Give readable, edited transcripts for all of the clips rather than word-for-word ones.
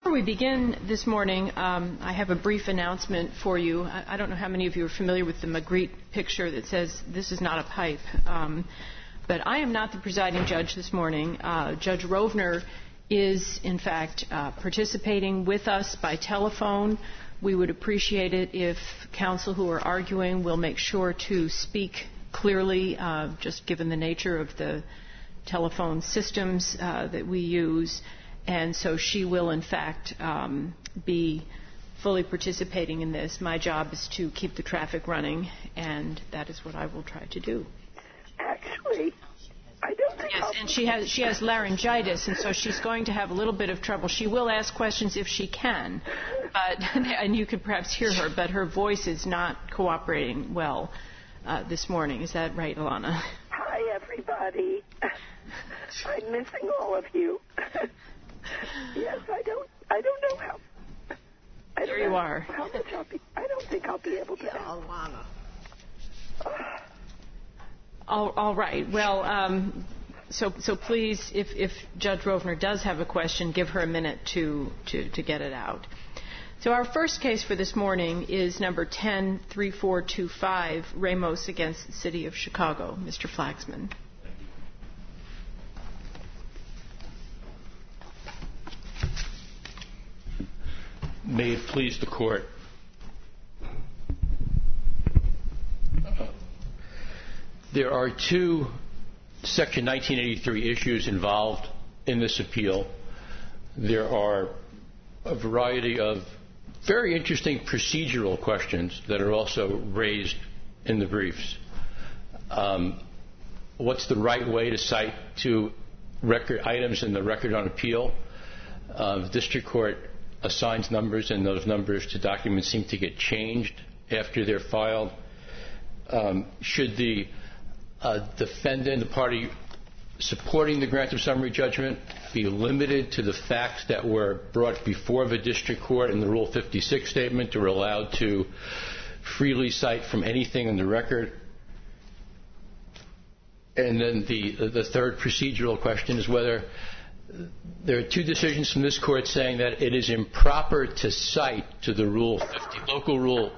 Before we begin this morning, I have a brief announcement for you. I don't know how many of you are familiar with the Magritte picture that says, "This is not a pipe." But I am not the presiding judge this morning. Judge Rovner is, in fact, participating with us by telephone. We would appreciate it if counsel who are arguing will make sure to speak clearly, just given the nature of the telephone systems that we use. And so she will, in fact, be fully participating in this. My job is to keep the traffic running, and that is what I will try to do. Actually, I don't think Yes, and she has laryngitis, and so she's going to have a little bit of trouble. She will ask questions if she can, and you could perhaps hear her, but her voice is not cooperating well this morning. Is that right, Alana? Hi, everybody. I'm missing all of you. Yes, I don't know how. There you are. How much I don't think I'll be able to. Yeah, Alana. All right. Well, so please, if Judge Rovner does have a question, give her a minute to get it out. So our first case for this morning is number 10-3425, Ramos against the City of Chicago. Mr. Flaxman. May it please the Court. There are two Section 1983 issues involved in this appeal. There are a variety of very interesting procedural questions that are also raised in the briefs. What's the right way to cite two record items in the record on appeal? The district court assigns numbers, and those numbers to documents seem to get changed after they're filed. Should the defendant, the party supporting the grant of summary judgment, be limited to the facts that were brought before the district court in the Rule 56 statement, or allowed to freely cite from anything in the record? And then the third procedural question is whether there are two decisions from this court saying that it is improper to cite to the local Rule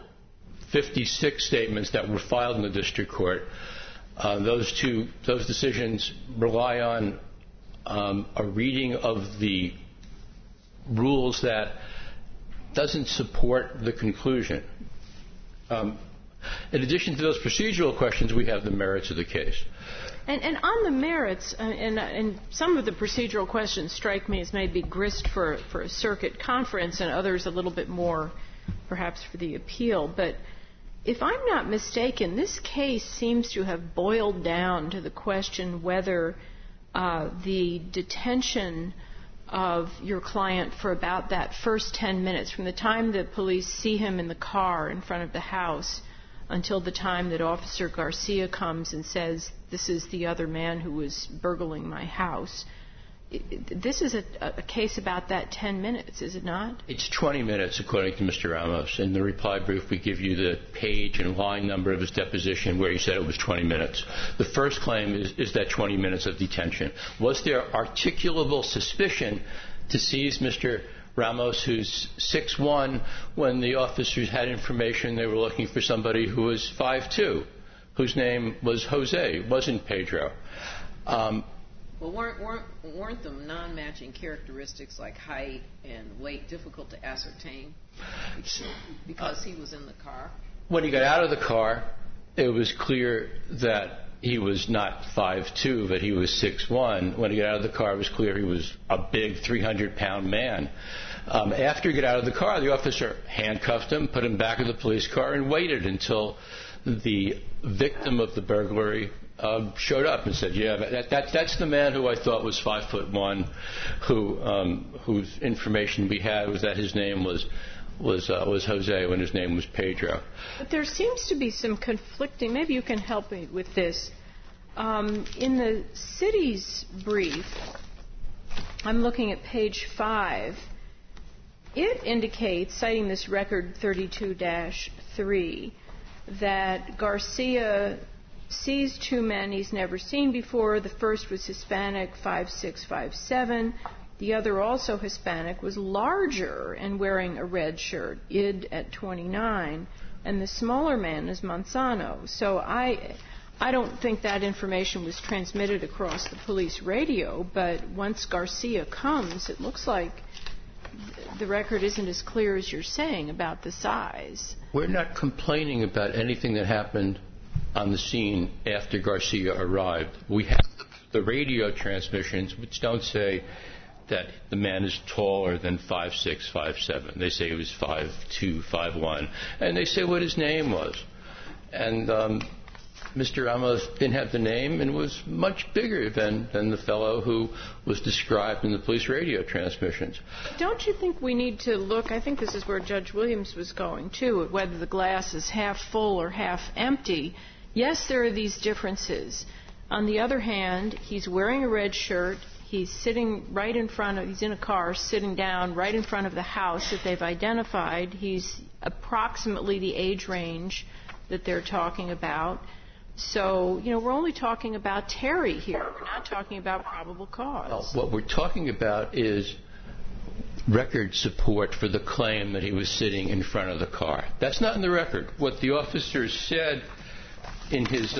56 statements that were filed in the district court. Those decisions rely on a reading of the rules that doesn't support the conclusion. In addition to those procedural questions, we have the merits of the case. And on the merits, and some of the procedural questions strike me as maybe grist for a circuit conference, and others a little bit more perhaps for the appeal. But if I'm not mistaken, this case seems to have boiled down to the question whether the detention of your client for about that first 10 minutes, from the time the police see him in the car in front of the house until the time that Officer Garcia comes and says, "This is the other man who was burgling my house." This is a case about that 10 minutes, is it not? It's 20 minutes, according to Mr. Ramos. In the reply brief, we give you the page and line number of his deposition where he said it was 20 minutes. The first claim is that 20 minutes of detention. Was there articulable suspicion to seize Mr. Ramos, who's 6'1", when the officers had information they were looking for somebody who was 5'2", whose name was Jose, wasn't Pedro? Well, weren't the non-matching characteristics like height and weight difficult to ascertain because he was in the car? When he got out of the car, it was clear that he was not 5'2", but he was 6'1". When he got out of the car, it was clear he was a big 300-pound man. After he got out of the car, the officer handcuffed him, put him back in the police car, and waited until the victim of the burglary showed up and said, "Yeah, that's the man who I thought was 5'1", whose information we had was that his name was Jose when his name was Pedro." But there seems to be some conflicting. Maybe you can help me with this. In the city's brief, I'm looking at page 5. It indicates, citing this record 32-3, that Garcia sees two men he's never seen before. The first was Hispanic, 5'6", 5'7". The other, also Hispanic, was larger and wearing a red shirt, Id at 29, and the smaller man is Manzano. So I don't think that information was transmitted across the police radio, but once Garcia comes, it looks like the record isn't as clear as you're saying about the size. We're not complaining about anything that happened on the scene after Garcia arrived. We have the radio transmissions, which don't say that the man is taller than 5'6", 5'7". They say he was 5'2", 5'1", and they say what his name was. And Mr. Ramos didn't have the name and was much bigger than the fellow who was described in the police radio transmissions. Don't you think we need to look, I think this is where Judge Williams was going too, at whether the glass is half full or half empty. Yes, there are these differences. On the other hand, he's wearing a red shirt. He's sitting right in front of, he's in a car sitting down right in front of the house that they've identified. He's approximately the age range that they're talking about. So, we're only talking about Terry here. We're not talking about probable cause. What we're talking about is record support for the claim that he was sitting in front of the car. That's not in the record. What the officers said in his,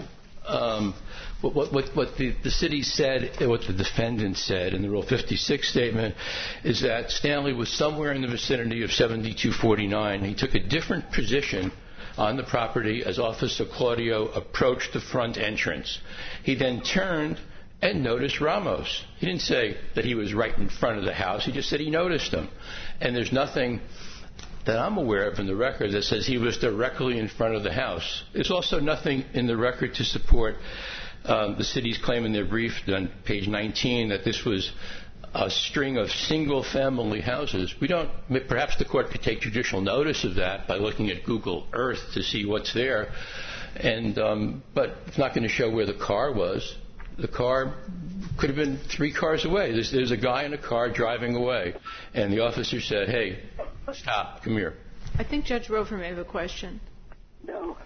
what the city said, what the defendant said in the Rule 56 statement is that Stanley was somewhere in the vicinity of 7249. He took a different position on the property as Officer Claudio approached the front entrance. He then turned and noticed Ramos. He didn't say that he was right in front of the house. He just said he noticed him. And there's nothing that I'm aware of in the record that says he was directly in front of the house. There's also nothing in the record to support the city's claim in their brief on page 19 that this was a string of single-family houses. Perhaps the court could take judicial notice of that by looking at Google Earth to see what's there, but it's not going to show where the car was. The car could have been 3 cars away. There's a guy in a car driving away, and the officer said, "Hey, stop, come here." I think Judge Rover may have a question. No,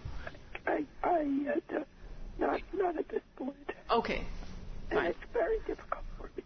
not at this point. Okay. And it's very difficult for me.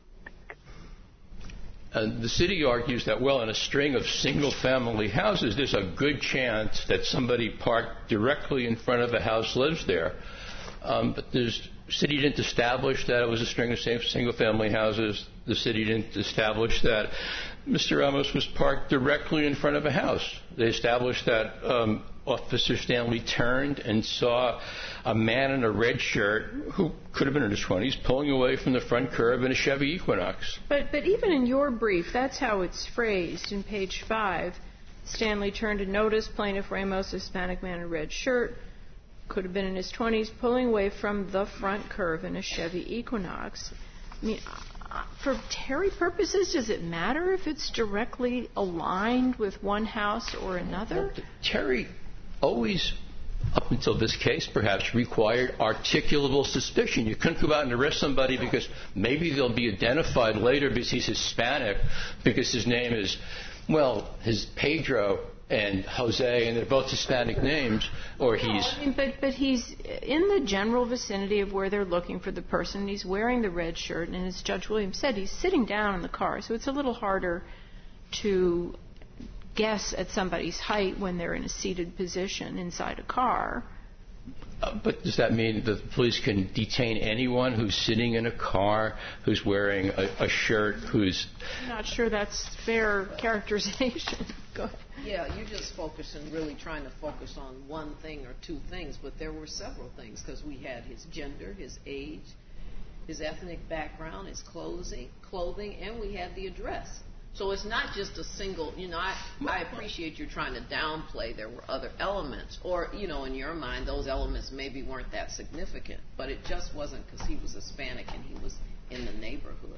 The city argues that, in a string of single-family houses, there's a good chance that somebody parked directly in front of a house lives there. But the city didn't establish that it was a string of single-family houses. The city didn't establish that Mr. Ramos was parked directly in front of a house. They established that Officer Stanley turned and saw a man in a red shirt who could have been in his 20s pulling away from the front curb in a Chevy Equinox. But even in your brief, that's how it's phrased in page 5. Stanley turned and noticed plaintiff Ramos, Hispanic man in a red shirt, could have been in his 20s, pulling away from the front curve in a Chevy Equinox. I mean, for Terry purposes, does it matter if it's directly aligned with one house or another? Well, Terry always, up until this case perhaps, required articulable suspicion. You couldn't go out and arrest somebody because maybe they'll be identified later because he's Hispanic, because his name is, his Pedro and Jose, and they're both Hispanic names, or he's... But he's in the general vicinity of where they're looking for the person. He's wearing the red shirt, and as Judge Williams said, he's sitting down in the car, so it's a little harder to guess at somebody's height when they're in a seated position inside a car. But does that mean that the police can detain anyone who's sitting in a car, who's wearing a shirt, who's... I'm not sure that's fair characterization. Go ahead. Yeah, you're just really trying to focus on one thing or two things, but there were several things because we had his gender, his age, his ethnic background, his clothing, and we had the address. So it's not just a single, I appreciate you're trying to downplay there were other elements, or, in your mind, those elements maybe weren't that significant, but it just wasn't because he was Hispanic and he was in the neighborhood,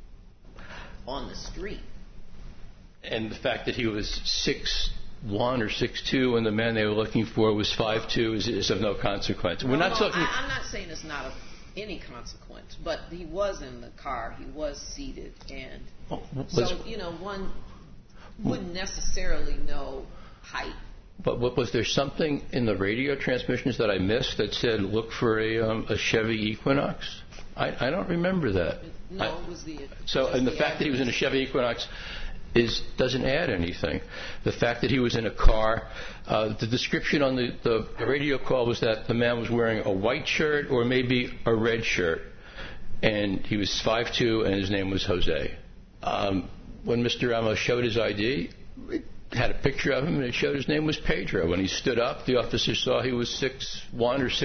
on the street. And the fact that he was 6'1" or 6'2" and the man they were looking for was 5'2" is of no consequence. I'm not saying it's not of any consequence, but he was in the car, he was seated, and one wouldn't necessarily know height But was there something in the radio transmissions that I missed that said look for a Chevy Equinox? I don't remember that. No, it was the... And the fact that he was in a Chevy Equinox doesn't add anything. The fact that he was in a car, the description on the radio call was that the man was wearing a white shirt or maybe a red shirt, and he was 5'2", and his name was Jose. When Mr. Ramos showed his ID, it had a picture of him, and it showed his name was Pedro. When he stood up, the officer saw he was 6'1" or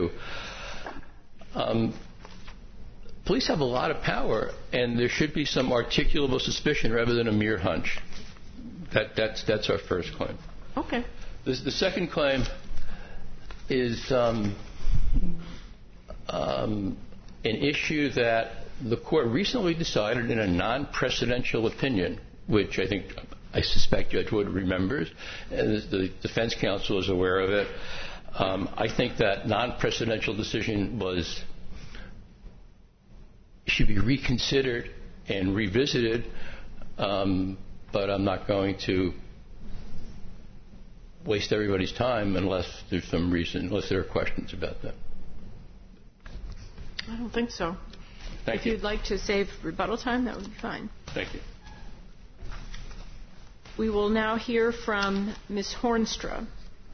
6'2". Police have a lot of power, and there should be some articulable suspicion rather than a mere hunch. That's our first claim. Okay. The second claim is an issue that the court recently decided in a non-precedential opinion, which I suspect Judge Wood remembers, and the defense counsel is aware of it. I think that non-precedential decision should be reconsidered and revisited, but I'm not going to waste everybody's time unless there's some reason, unless there are questions about that. I don't think so. Thank you. If you'd like to save rebuttal time, that would be fine. Thank you. We will now hear from Ms. Hornstra.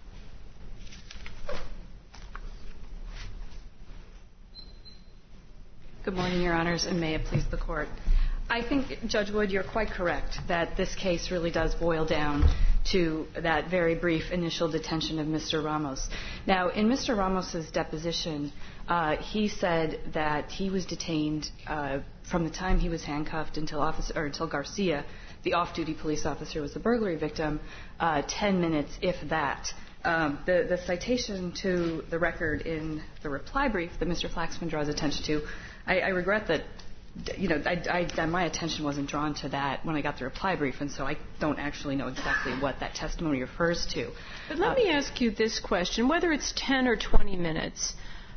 Good morning, Your Honors, and may it please the Court. I think, Judge Wood, you're quite correct that this case really does boil down to that very brief initial detention of Mr. Ramos. Now, in Mr. Ramos's deposition, he said that he was detained from the time he was handcuffed until Garcia, the off-duty police officer, was the burglary victim, 10 minutes, if that. The citation to the record in the reply brief that Mr. Flaxman draws attention to, I regret that, my attention wasn't drawn to that when I got the reply brief, and so I don't actually know exactly what that testimony refers to. But let me ask you this question. Whether it's 10 or 20 minutes,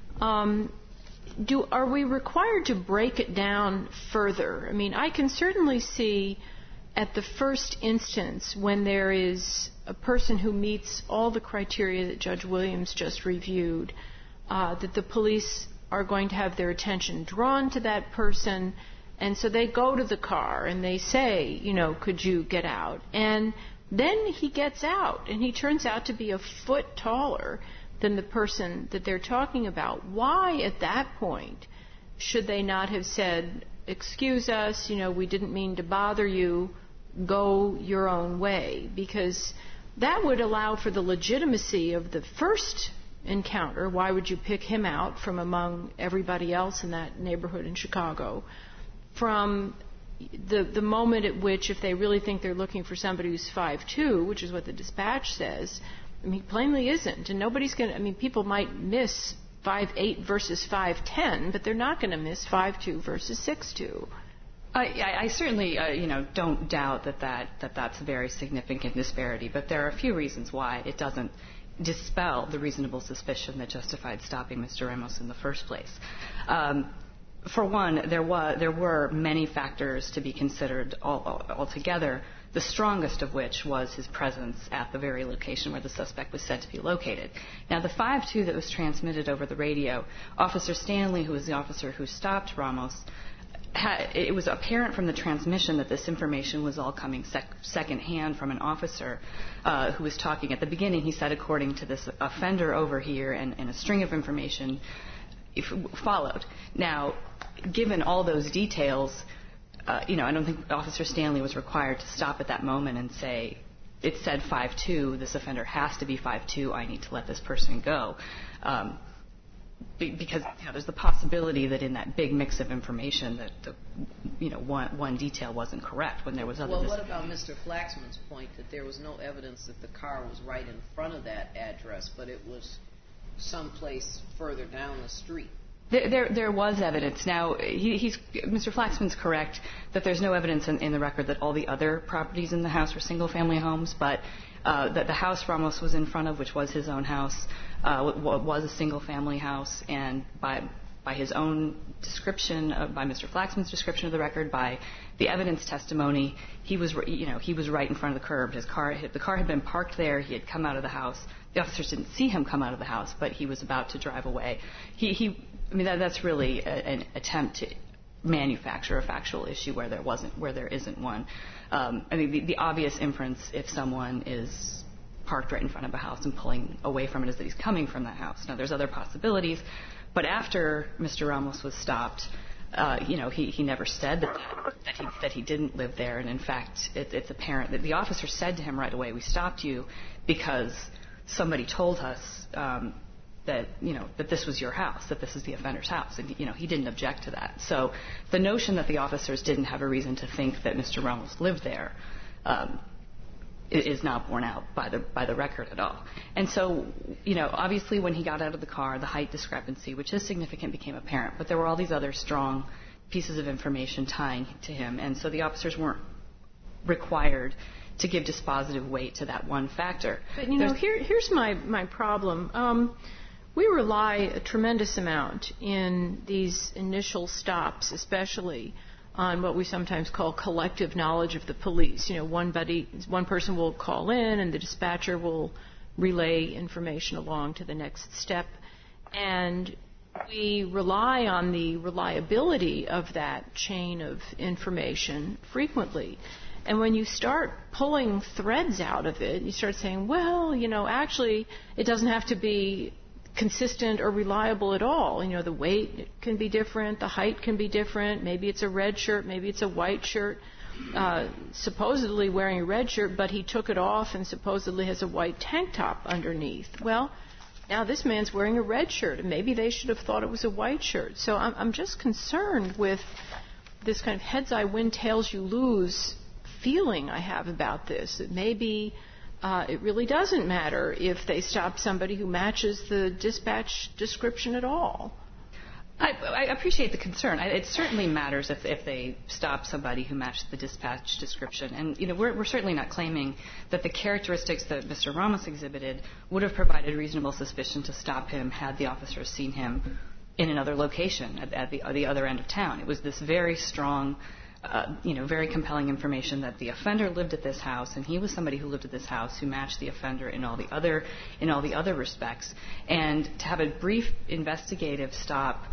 are we required to break it down further? I mean, I can certainly see at the first instance when there is a person who meets all the criteria that Judge Williams just reviewed, that the police are going to have their attention drawn to that person, and so they go to the car and they say, could you get out? And then he gets out, and he turns out to be a foot taller than the person that they're talking about. Why, at that point, should they not have said, excuse us, we didn't mean to bother you, go your own way? Because that would allow for the legitimacy of the first encounter. Why would you pick him out from among everybody else in that neighborhood in Chicago? From the moment at which, if they really think they're looking for somebody who's 5'2", which is what the dispatch says, he plainly isn't. And nobody's going to, people might miss 5'8" versus 5'10", but they're not going to miss 5'2" versus 6'2". I certainly, don't doubt that's a very significant disparity, but there are a few reasons why it doesn't dispel the reasonable suspicion that justified stopping Mr. Ramos in the first place. For one, there were many factors to be considered altogether, the strongest of which was his presence at the very location where the suspect was said to be located. Now, the 5'2" that was transmitted over the radio, Officer Stanley, who was the officer who stopped Ramos, it was apparent from the transmission that this information was all coming secondhand from an officer who was talking. At the beginning, he said, according to this offender over here, and a string of information followed. Now, given all those details, I don't think Officer Stanley was required to stop at that moment and say, it said 5'2", this offender has to be 5'2", I need to let this person go. Because there's the possibility that in that big mix of information that one detail wasn't correct when there was other. Well, what about Mr. Flaxman's point that there was no evidence that the car was right in front of that address, but it was someplace further down the street? There was evidence. Now, Mr. Flaxman's correct that there's no evidence in the record that all the other properties in the house were single-family homes, but that the house Ramos was in front of, which was his own house, was a single-family house, and by his own description, by Mr. Flaxman's description of the record, by the evidence testimony, he was right in front of the curb. The car had been parked there. He had come out of the house. The officers didn't see him come out of the house, but he was about to drive away. That's really an attempt to manufacture a factual issue where there isn't one. The obvious inference, if someone is parked right in front of a house and pulling away from it, is that he's coming from that house. Now, there's other possibilities, but after Mr. Ramos was stopped, he never said that he didn't live there, and in fact, it's apparent that the officer said to him right away, "We stopped you because somebody told us that this was your house, that this is the offender's house," and he didn't object to that. So the notion that the officers didn't have a reason to think that Mr. Ramos lived there is not borne out by the record at all. And so, obviously when he got out of the car, the height discrepancy, which is significant, became apparent. But there were all these other strong pieces of information tying to him, and so the officers weren't required to give dispositive weight to that one factor. But here's my problem. We rely a tremendous amount in these initial stops, especially on what we sometimes call collective knowledge of the police. One person will call in and the dispatcher will relay information along to the next step. And we rely on the reliability of that chain of information frequently. And when you start pulling threads out of it, you start saying, well, actually it doesn't have to be consistent or reliable at all. The weight can be different, the height can be different, maybe it's a red shirt, maybe it's a white shirt, supposedly wearing a red shirt, but he took it off and supposedly has a white tank top underneath. Well, now this man's wearing a red shirt, and maybe they should have thought it was a white shirt. So I'm just concerned with this kind of heads I win, tails you lose feeling I have about this, that maybe it really doesn't matter if they stop somebody who matches the dispatch description at all. I appreciate the concern. It certainly matters if they stop somebody who matched the dispatch description. And, we're certainly not claiming that the characteristics that Mr. Ramos exhibited would have provided reasonable suspicion to stop him had the officers seen him in another location at the other end of town. It was this very strong, very compelling information that the offender lived at this house, and he was somebody who lived at this house who matched the offender in all the other respects. And to have a brief investigative stop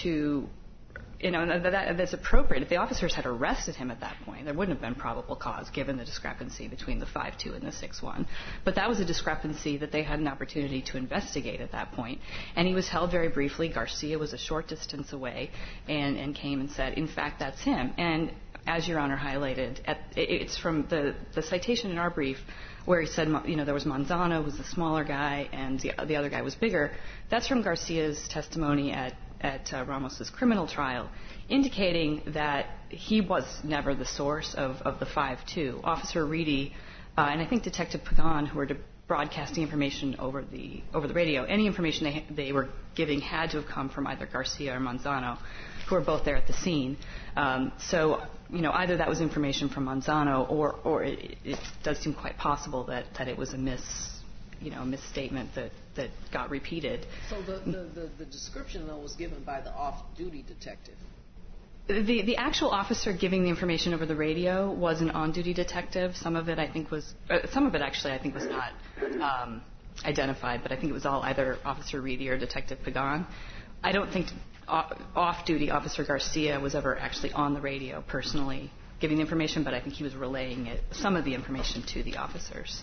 that's appropriate. If the officers had arrested him at that point, there wouldn't have been probable cause given the discrepancy between the 5'2" and the 6'1". But that was a discrepancy that they had an opportunity to investigate at that point. And he was held very briefly. Garcia was a short distance away and came and said, in fact, that's him. And as Your Honor highlighted, it's from the citation in our brief where he said, there was Manzano, who was the smaller guy, and the other guy was bigger. That's from Garcia's testimony at Ramos's criminal trial, indicating that he was never the source of the 5'2". Officer Reedy and I think Detective Pagan, who were broadcasting information over the radio, any information they were giving had to have come from either Garcia or Manzano, who were both there at the scene. So either that was information from Manzano, or it does seem quite possible that it was a misstatement that got repeated. So the description, though, was given by the off-duty detective. The actual officer giving the information over the radio was an on-duty detective. Some of it actually I think was not identified, but I think it was all either Officer Reedy or Detective Pagan. I don't think off-duty Officer Garcia was ever actually on the radio personally giving the information, but I think he was relaying some of the information to the officers.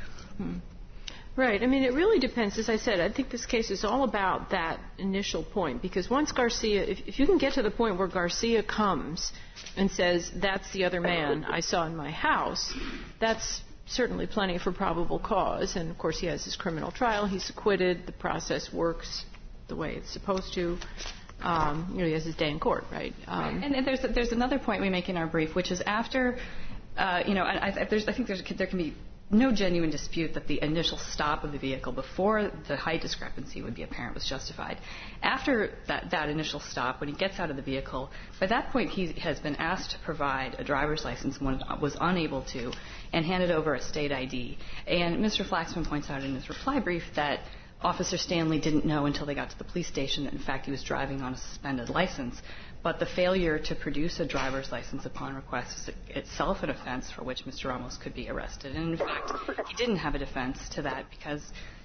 Right. I mean, it really depends. As I said, I think this case is all about that initial point, because once Garcia, if you can get to the point where Garcia comes and says, that's the other man I saw in my house, that's certainly plenty for probable cause. And, of course, he has his criminal trial. He's acquitted. The process works the way it's supposed to. He has his day in court, right? And there's another point we make in our brief, which is after, I think there can be no genuine dispute that the initial stop of the vehicle before the height discrepancy would be apparent was justified. After that initial stop, when he gets out of the vehicle, by that point he has been asked to provide a driver's license and was unable to, and handed over a state ID. And Mr. Flaxman points out in his reply brief that Officer Stanley didn't know until they got to the police station that, in fact, he was driving on a suspended license. But the failure to produce a driver's license upon request is itself an offense for which Mr. Ramos could be arrested. And, in fact, he didn't have a defense to that because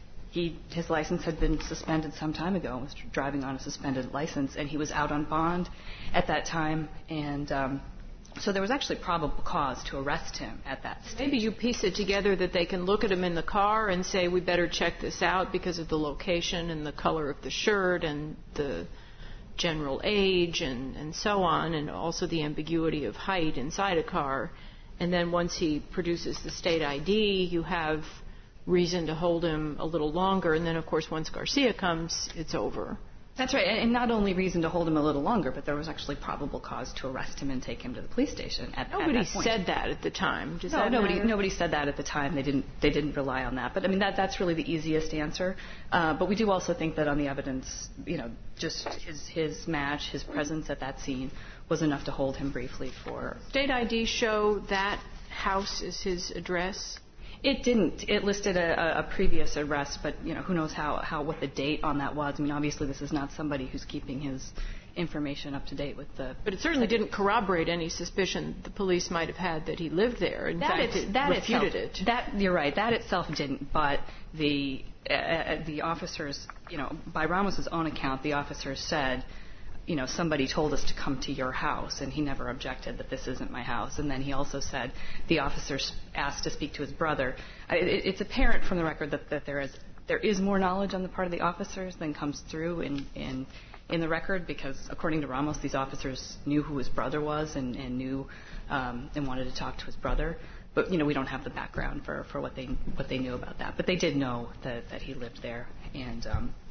his license had been suspended some time ago, was driving on a suspended license, and he was out on bond at that time. And so there was actually probable cause to arrest him at that stage. Maybe you piece it together that they can look at him in the car and say, we better check this out because of the location and the color of the shirt and the general age and so on, and also the ambiguity of height inside a car. And then once he produces the state ID, you have reason to hold him a little longer. And then, of course, once Garcia comes, it's over. That's right. And not only reason to hold him a little longer, but there was actually probable cause to arrest him and take him to the police station at that point. Nobody said that at the time. Does that nobody matter? Nobody said that at the time. They didn't rely on that. But I mean that's really the easiest answer. But we do also think that on the evidence, just his match, his presence at that scene was enough to hold him briefly for. State ID show that house is his address? It didn't. It listed a previous arrest, but who knows what the date on that was. I mean, obviously this is not somebody who's keeping his information up to date with the. But it certainly didn't corroborate any suspicion the police might have had that he lived there. In fact, it refuted it. You're right. That itself didn't. But the officers, by Ramos's own account, the officers said, somebody told us to come to your house, and he never objected that this isn't my house. And then he also said the officers asked to speak to his brother. It's apparent from the record that there is more knowledge on the part of the officers than comes through in the record, because according to Ramos, these officers knew who his brother was and knew and wanted to talk to his brother. But we don't have the background for what they knew about that. But they did know that he lived there, and.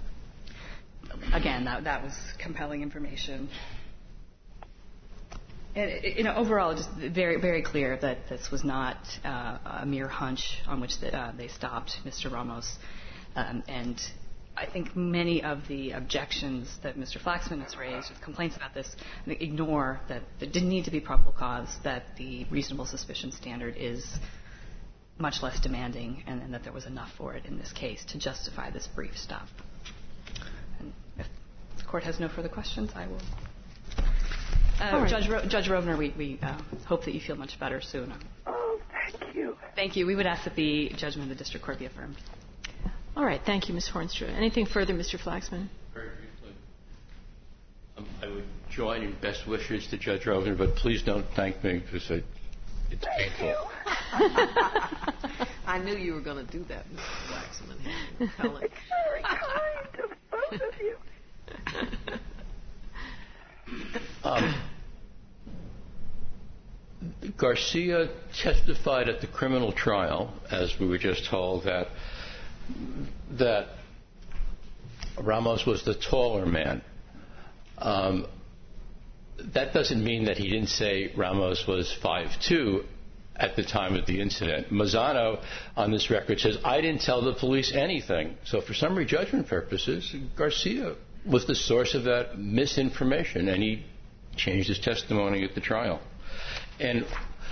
Again, that was compelling information. And, overall, just very, very clear that this was not a mere hunch on which they stopped Mr. Ramos. And I think many of the objections that Mr. Flaxman has raised, complaints about this, ignore that there didn't need to be probable cause, that the reasonable suspicion standard is much less demanding, and that there was enough for it in this case to justify this brief stop. If the court has no further questions, I will. Right. Judge Rovner, we hope that you feel much better soon. Oh, thank you. Thank you. We would ask that the judgment of the district court be affirmed. All right. Thank you, Ms. Hornstra. Anything further, Mr. Flaxman? Very briefly. I would join in best wishes to Judge Rovner, but please don't thank me because it's painful. I knew you were going to do that, Mr. Flaxman. It's very kind of both of you. Garcia testified at the criminal trial, as we were just told, that Ramos was the taller man. That doesn't mean that he didn't say Ramos was 5'2" at the time of the incident. Mazzano, on this record, says, I didn't tell the police anything. So for summary judgment purposes, Garcia was the source of that misinformation, and he changed his testimony at the trial. And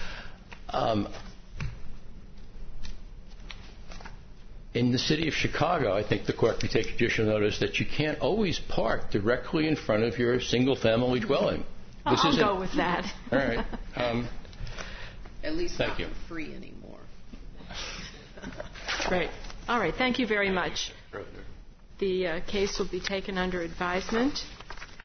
in the city of Chicago, I think the court can take judicial notice that you can't always park directly in front of your single-family dwelling. I'll go with that. All right. At least thank you. For free anymore. Great. All right. Thank you very much. The case will be taken under advisement.